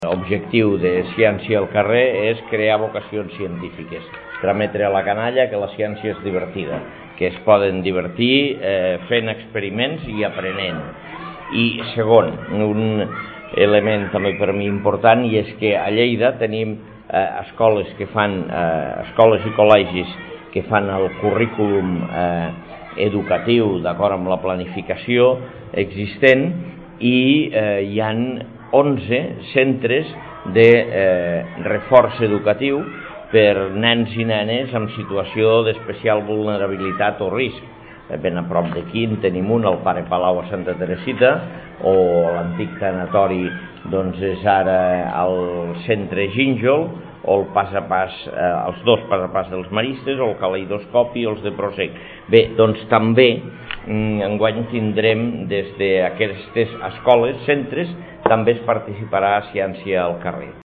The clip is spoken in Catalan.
L'objectiu de Ciència al carrer és crear vocacions científiques, trametre a la canalla que la ciència és divertida, que es poden divertir fent experiments i aprenent. I segon, un element també per mi important, i és que a Lleida tenim escoles i col·legis que fan el currículum educatiu d'acord amb la planificació existent, i hi ha 11 centres de reforç educatiu per nens i nenes en situació d'especial vulnerabilitat o risc. Ben a prop d'aquí en tenim un, el Pare Palau a Santa Teresita, o l'antic tanatori és ara el centre Gínjol, o el pas a pas, els dos pas a pas dels maristes, o el caleidoscopi, o els de Prosec. Bé, doncs també enguany tindrem des d'aquestes escoles, centres, també es participarà a Ciència al carrer.